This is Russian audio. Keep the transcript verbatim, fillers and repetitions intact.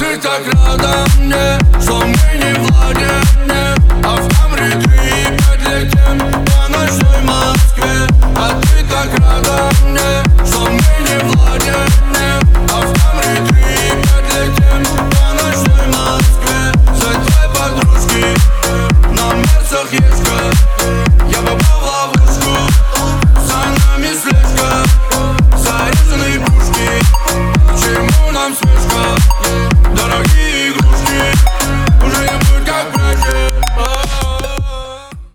Ты так рада мне, что мне не владеет.